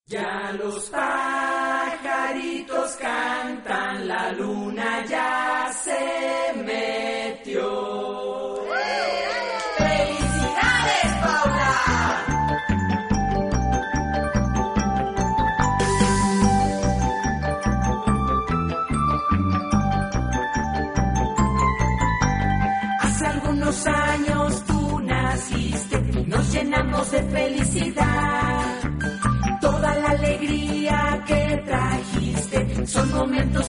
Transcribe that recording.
Ya los pajaritos cantan, la luna ya se metió. ¡Felicidades, Paula! Hace algunos años tú naciste y nos llenamos de felicidad. Toda la alegría que trajiste son momentos